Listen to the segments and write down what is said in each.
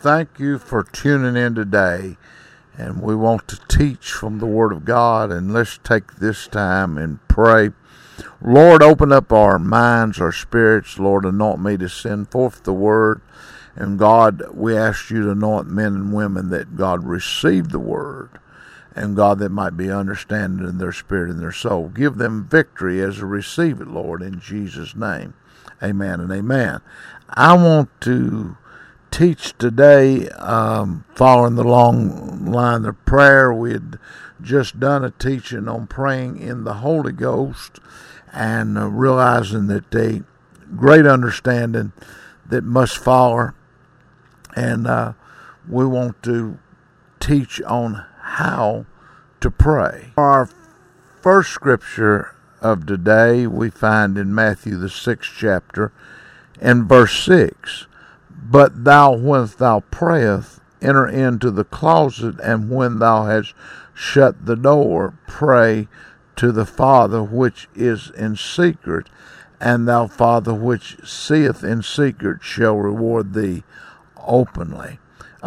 thank you for tuning in today. And we want to teach from the Word of God. And let's take this time and pray. Lord, open up our minds, our spirits. Lord, anoint me to send forth the Word. And God, we ask you to anoint men and women that God receive the Word. And God, that might be understanding in their spirit and their soul. Give them victory as they receive it, Lord, in Jesus' name. Amen and amen. I want to teach today, following the long line of prayer. We had just done a teaching on praying in the Holy Ghost and realizing that a great understanding that must follow. And we want to teach on how to pray. Our first scripture of today we find in Matthew the 6th chapter and verse 6. But thou, when thou prayest, enter into the closet, and when thou hast shut the door, pray to the Father which is in secret, and thou Father which seeth in secret shall reward thee openly.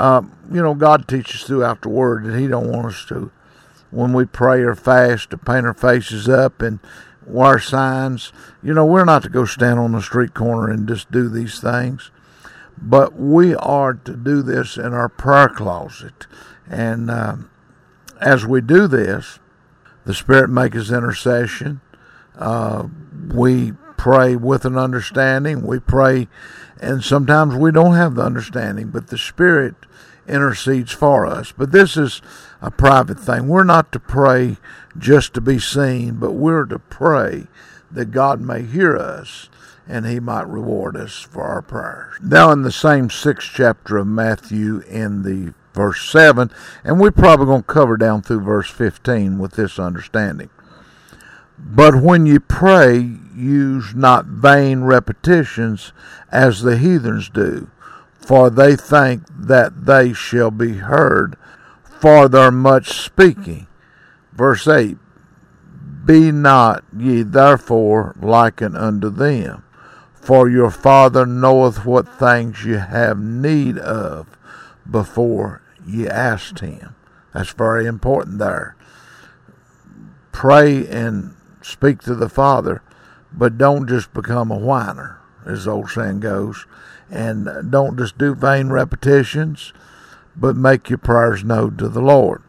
God teaches throughout the Word that He don't want us to, when we pray or fast, to paint our faces up and wear signs. We're not to go stand on the street corner and just do these things. But we are to do this in our prayer closet. And as we do this, the Spirit makes intercession. We pray with an understanding. We pray, and sometimes we don't have the understanding, but the Spirit intercedes for us. But this is a private thing. We're not to pray just to be seen, but we're to pray that God may hear us and He might reward us for our prayers. Now in the same 6th chapter of Matthew, in the verse 7, and we're probably going to cover down through verse 15 with this understanding. But when you pray, use not vain repetitions as the heathens do, for they think that they shall be heard for their much speaking. Verse 8, be not ye therefore likened unto them, for your Father knoweth what things ye have need of before ye ask Him. That's very important there. Pray and speak to the Father, but don't just become a whiner, as the old saying goes. And don't just do vain repetitions, but make your prayers known to the Lord.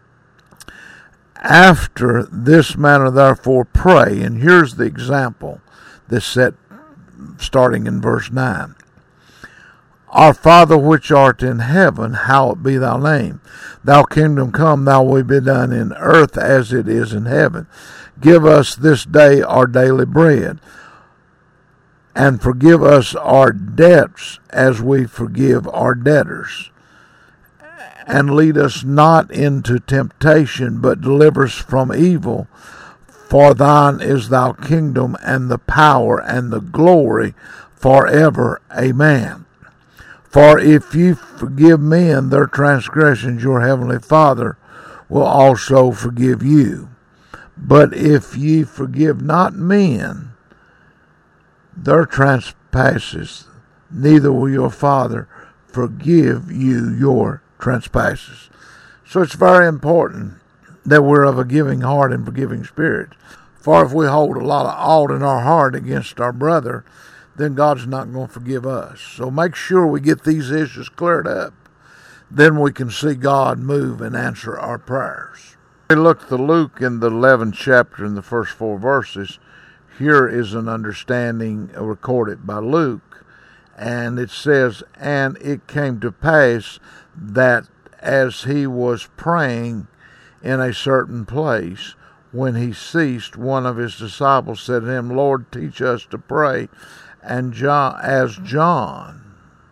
After this manner therefore pray, and here's the example that's set starting in verse 9. Our Father which art in heaven, hallowed be thy name. Thy kingdom come, thy will be done in earth as it is in heaven. Give us this day our daily bread, and forgive us our debts as we forgive our debtors. And lead us not into temptation, but deliver us from evil. For thine is thy kingdom, and the power, and the glory, forever. Amen. For if you forgive men their transgressions, your heavenly Father will also forgive you. But if ye forgive not men their trespasses, neither will your Father forgive you your trespasses. So it's very important that we're of a giving heart and forgiving spirit. For if we hold a lot of ought in our heart against our brother, then God's not going to forgive us. So make sure we get these issues cleared up. Then we can see God move and answer our prayers. We look to Luke in the 11th chapter in the first 4 verses. Here is an understanding recorded by Luke. And it says, and it came to pass that as he was praying in a certain place, when he ceased, one of his disciples said to him, Lord, teach us to pray, and John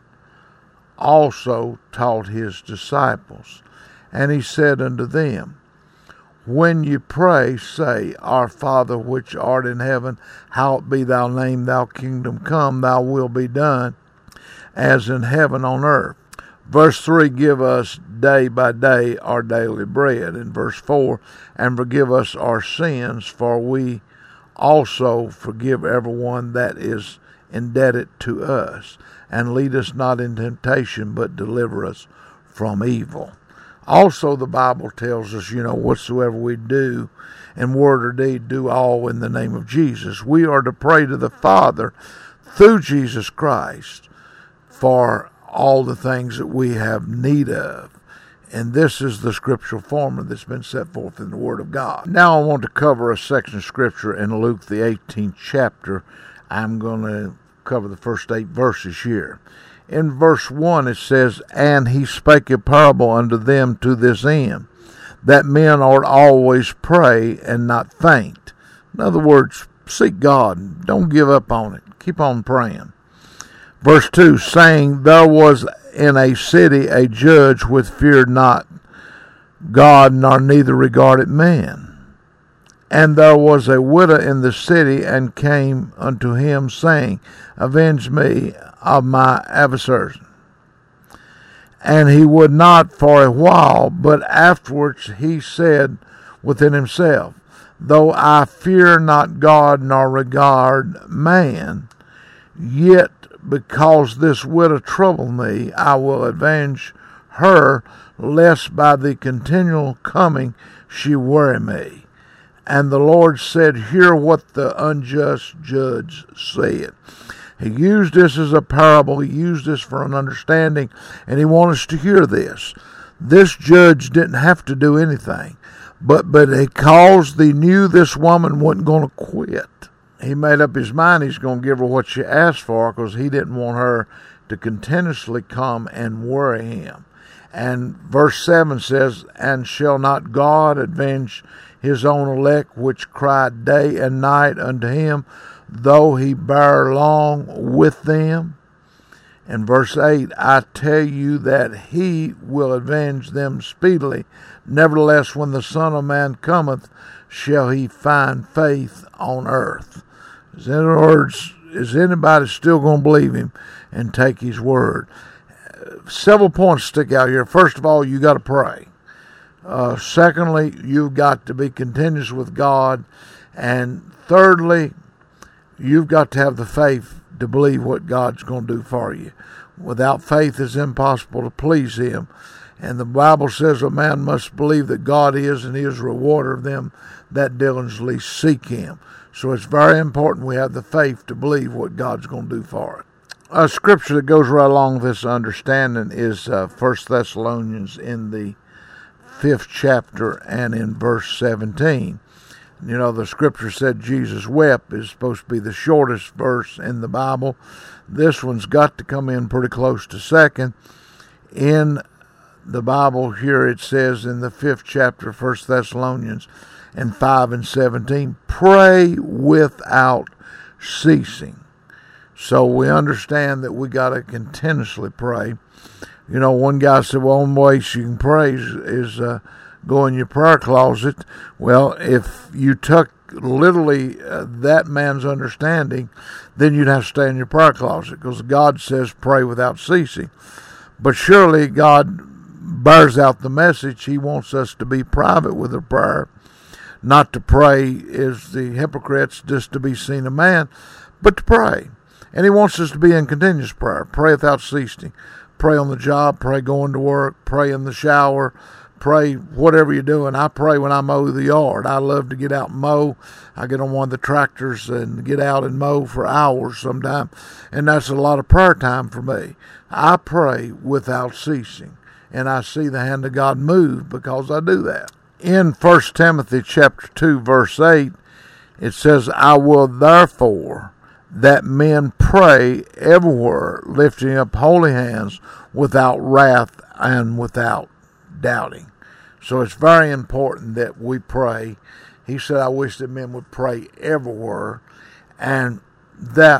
also taught his disciples. And he said unto them, when you pray, say, Our Father which art in heaven, hallowed be thy name, thy kingdom come, thy will be done, as in heaven on earth. Verse 3, give us day by day our daily bread. In verse 4, and forgive us our sins, for we also forgive everyone that is indebted to us. and lead us not into temptation, but deliver us from evil. Also, the Bible tells us, whatsoever we do in word or deed, do all in the name of Jesus. We are to pray to the Father through Jesus Christ for all the things that we have need of. And this is the scriptural formula that's been set forth in the Word of God. Now I want to cover a section of scripture in Luke, the 18th chapter. I'm going to cover the first 8 verses here. In verse 1 it says, "And he spake a parable unto them to this end, that men ought always pray and not faint." In other words, seek God. Don't give up on it. Keep on praying. Verse 2, saying, "There was in a city a judge which feared not God, nor neither regarded man. And there was a widow in the city, and came unto him, saying, Avenge me of my adversaries. And he would not for a while, but afterwards he said within himself, Though I fear not God, nor regard man, yet because this widow trouble me, I will avenge her, lest by the continual coming she worry me. And the Lord said, Hear what the unjust judge said." He used this as a parable. He used this for an understanding, and he wants us to hear this. This judge didn't have to do anything, but because he knew this woman wasn't going to quit, he made up his mind he's going to give her what she asked for, because he didn't want her to continuously come and worry him. And verse 7 says, "And shall not God avenge his own elect, which cry day and night unto him, though he bear long with them?" And verse 8, "I tell you that he will avenge them speedily. Nevertheless, when the Son of Man cometh, shall he find faith on earth?" In other words, is anybody still going to believe him and take his word? Several points stick out here. First of all, you got to pray. Secondly, you've got to be continuous with God. And thirdly, you've got to have the faith to believe what God's going to do for you. Without faith, it's impossible to please him. And the Bible says a man must believe that God is, and he is a rewarder of them that diligently seek him. So it's very important we have the faith to believe what God's going to do for it. A scripture that goes right along with this understanding is 1 Thessalonians in the 5th chapter and in verse 17. The scripture said Jesus wept is supposed to be the shortest verse in the Bible. This one's got to come in pretty close to second. In the Bible here it says in the 5th chapter, 1 Thessalonians, and 5 and 17, "Pray without ceasing." So we understand that we got to continuously pray. One guy said, well, one way you can pray is go in your prayer closet. Well, if you took literally that man's understanding, then you'd have to stay in your prayer closet, because God says pray without ceasing. But surely God bears out the message. He wants us to be private with our prayer, not to pray as the hypocrites, just to be seen of man, but to pray. And he wants us to be in continuous prayer. Pray without ceasing. Pray on the job, pray going to work, pray in the shower, pray whatever you're doing. I pray when I mow the yard. I love to get out and mow. I get on one of the tractors and get out and mow for hours sometimes, and that's a lot of prayer time for me. I pray without ceasing, and I see the hand of God move because I do that. In 1 Timothy chapter 2, verse 8, it says, "I will therefore that men pray everywhere, lifting up holy hands without wrath and without doubting." So it's very important that we pray. He said, I wish that men would pray everywhere, and that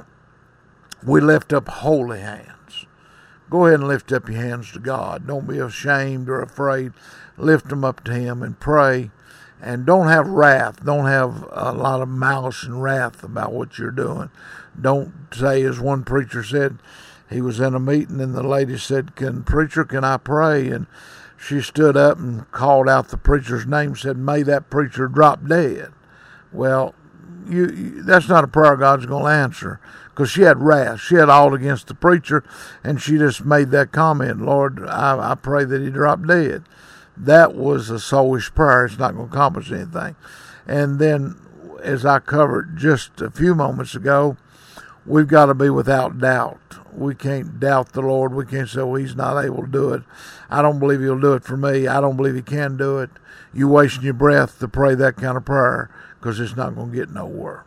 we lift up holy hands. Go ahead and lift up your hands to God. Don't be ashamed or afraid. Lift them up to him and pray. And don't have wrath. Don't have a lot of malice and wrath about what you're doing. Don't say, as one preacher said, he was in a meeting and the lady said, Preacher, can I pray? And she stood up and called out the preacher's name, said, "May that preacher drop dead." Well, that's not a prayer God's going to answer, because she had wrath. She had all against the preacher, and she just made that comment, Lord, I pray that he drop dead. That was a soulish prayer. It's not going to accomplish anything. And then, as I covered just a few moments ago, we've got to be without doubt. We can't doubt the Lord. We can't say, well, he's not able to do it. I don't believe he'll do it for me. I don't believe he can do it. You're wasting your breath to pray that kind of prayer, because it's not going to get nowhere.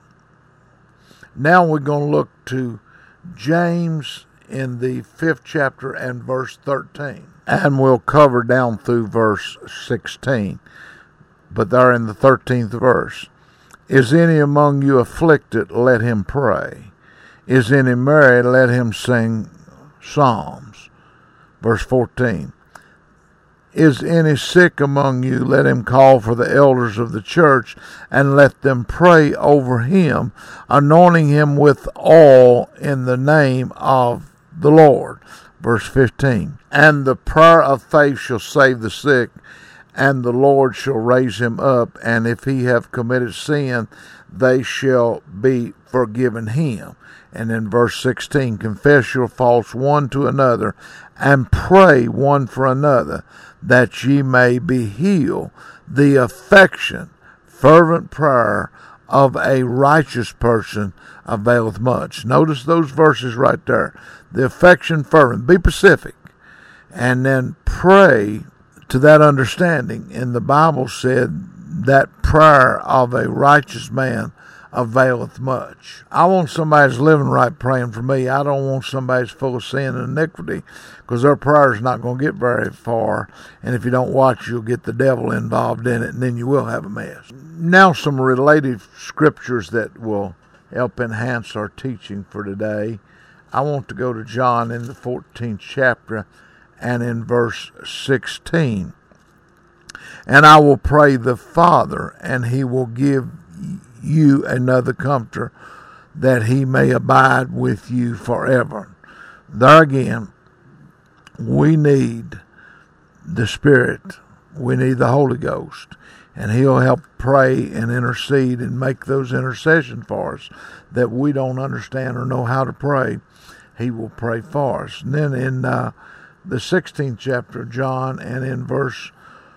Now we're going to look to James in the 5th chapter and verse 13. And we'll cover down through verse 16. But there in the 13th verse. Is any among you afflicted? Let him pray. Is any merry? Let him sing psalms. Verse 14. Is any sick among you? Let him call for the elders of the church, and let them pray over him, anointing him with oil in the name of the Lord. Verse 15. And the prayer of faith shall save the sick, and the Lord shall raise him up, and if he have committed sin, they shall be forgiven him. And in verse 16, confess your faults one to another, and pray one for another, that ye may be healed. The affection, fervent prayer of a righteous person availeth much. Notice those verses right there. The affection, fervent. Be specific. And then pray to that understanding. And the Bible said that prayer of a righteous man availeth much. I want somebody that's living right praying for me. I don't want somebody that's full of sin and iniquity, because their prayer is not going to get very far. And if you don't watch, you'll get the devil involved in it, and then you will have a mess. Now some related scriptures that will help enhance our teaching for today. I want to go to John in the 14th chapter and in verse 16. And I will pray the Father, and he will give you another comforter, that he may abide with you forever. There again, we need the Spirit. We need the Holy Ghost. And he'll help pray and intercede and make those intercessions for us that we don't understand or know how to pray. He will pray for us. And then in the 16th chapter of John and in verse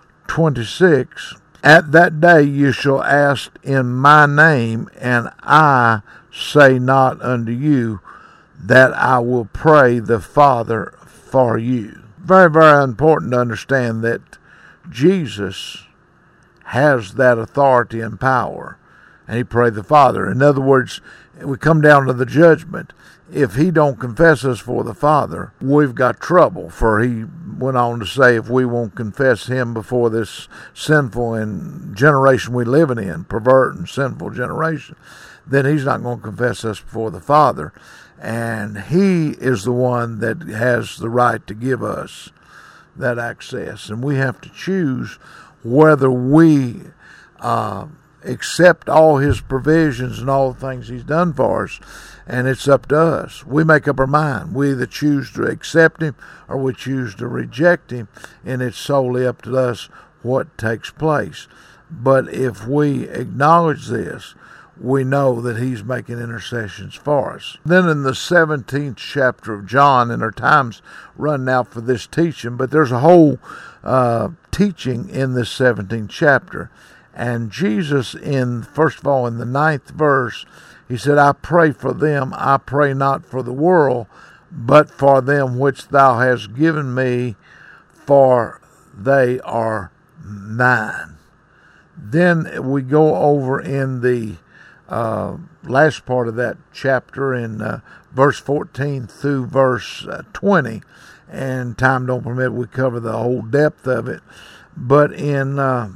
26, at that day you shall ask in my name, and I say not unto you that I will pray the Father for you. Very, very important to understand that Jesus has that authority and power, and he prayed the Father. In other words, we come down to the judgment. If he don't confess us for the Father, we've got trouble. For he went on to say, if we won't confess him before this sinful and generation we living in, pervert and sinful generation, then he's not going to confess us before the Father. And he is the one that has the right to give us that access. And we have to choose whether we accept all his provisions and all the things he's done for us. And it's up to us. We make up our mind. We either choose to accept him or we choose to reject him. And it's solely up to us what takes place. But if we acknowledge this, we know that he's making intercessions for us. Then in the 17th chapter of John, and our time's running out for this teaching, but there's a whole teaching in this 17th chapter. And Jesus, first of all, in the 9th verse, he said, I pray for them, I pray not for the world, but for them which thou hast given me, for they are thine. Then we go over in the last part of that chapter in verse 14 through verse 20, and time don't permit we cover the whole depth of it. But in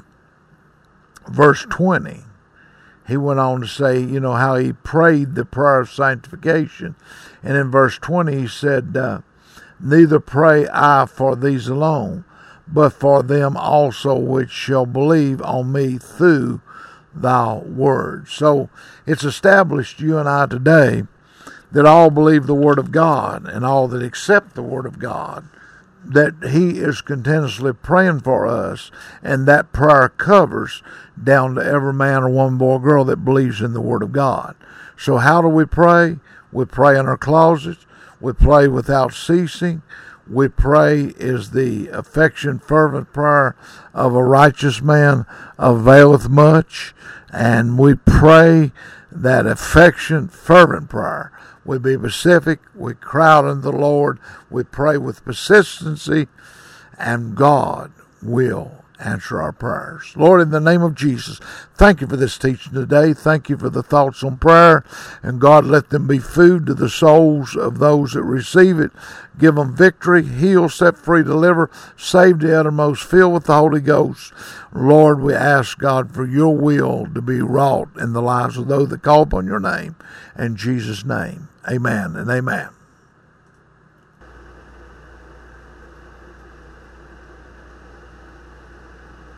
verse 20, he went on to say, how he prayed the prayer of sanctification. And in verse 20, he said, neither pray I for these alone, but for them also which shall believe on me through thy word. So it's established, you and I today, that all believe the word of God, and all that accept the word of God, that he is continuously praying for us, and that prayer covers down to every man or woman, boy or girl that believes in the word of God. So how do we pray? We pray in our closets. We pray without ceasing. We pray is the affectionate, fervent prayer of a righteous man availeth much. And we pray that affectionate, fervent prayer. We be specific. We crowd unto the Lord. We pray with persistency. And God will answer our prayers. Lord, in the name of Jesus, thank you for this teaching today. Thank you for the thoughts on prayer. And God, let them be food to the souls of those that receive it. Give them victory, heal, set free, deliver, save the uttermost, fill with the Holy Ghost. Lord, we ask, God, for your will to be wrought in the lives of those that call upon your name. In Jesus' name, amen and amen.